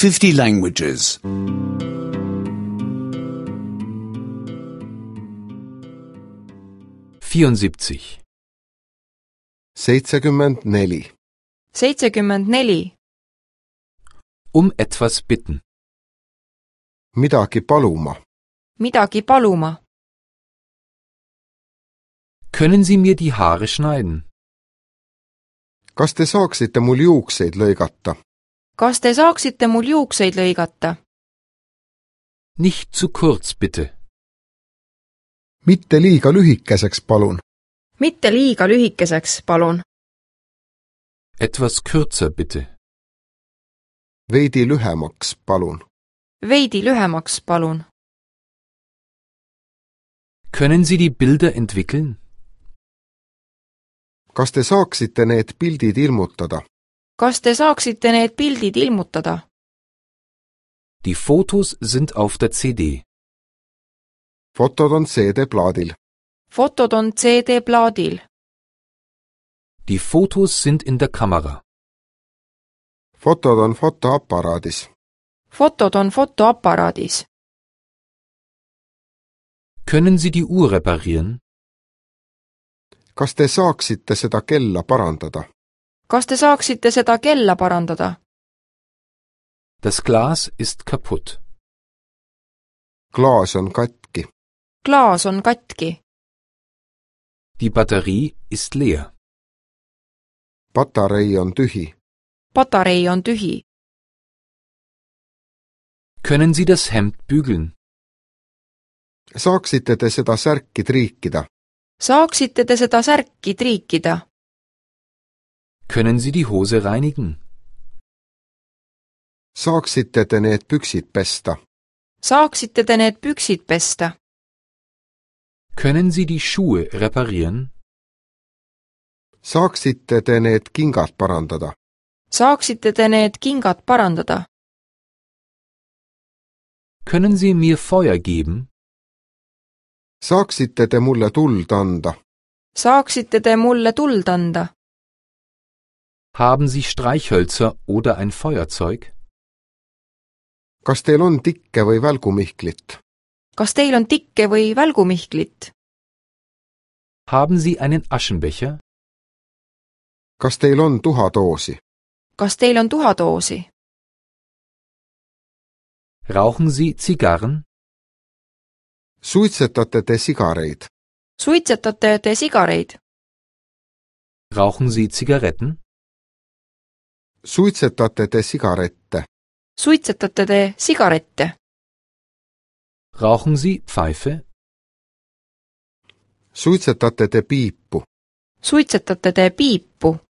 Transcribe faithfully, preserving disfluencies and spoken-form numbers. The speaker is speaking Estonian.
fifty languages. vierundsiebzig. seitsekümmend neli. seitsekümmend neli. Um etwas bitten. midagi paluma. Midagi paluma. Können Sie mir die Haare schneiden? kas te saaksite mul juukseid lõigata? Kas te saaksite mul juukseid lõigata? Nicht zu kurz, bitte. mitte liiga lühikeseks, palun. Mitte liiga lühikeseks, palun. Etwas kürzer, bitte. veidi lühemaks, palun. Veidi lühemaks, palun. Können Sie die Bilder entwickeln? kas te saaksite need pildid ilmutada? Kas te saaksite need pildid ilmutada? Die Fotos sind auf der C D. fotod on C D-plaadil. Fotod on C D-plaadil. Die Fotos sind in der Kamera. fotod on fotoaparaadis. Fotod on fotoaparaadis. Können Sie die Uhr reparieren? kas te saaksite seda kella parandada? Kas te saaksite seda kella parandada? Das Glas ist kaputt. klaas on katki. Klaas on katki. Die Batterie ist leer. patarei on tühi. Patarei on tühi. Können Sie das Hemd bügeln? saaksite te seda särki triikida? Saaksite te seda särki triikida? Können Sie die Hose reinigen? saaksite te need püksid pesta? Saaksite te need püksid pesta? Können Sie die Schuhe reparieren? saaksite te need kingad parandada? Saaksite te need kingad parandada? Können Sie mir Feuer geben? saaksite te mulle tuld anda? Saaksite te mulle tuld anda? Haben Sie Streichhölzer oder ein Feuerzeug? kas teil on tikke või välgumihklit? Kas teil on tikke või välgumihklit? Haben Sie einen Aschenbecher? kas teil on tuhadoosi? Kas teil on tuhadoosi? Rauchen Sie Zigarren? suitsetate te sigareid? Suitsetate te sigareid? Rauchen Sie Zigaretten? suitsetate te sigarette? Suitsetate te sigarette? Rauchen Sie Pfeife? suitsetate te piipu? Suitsetate te piipu?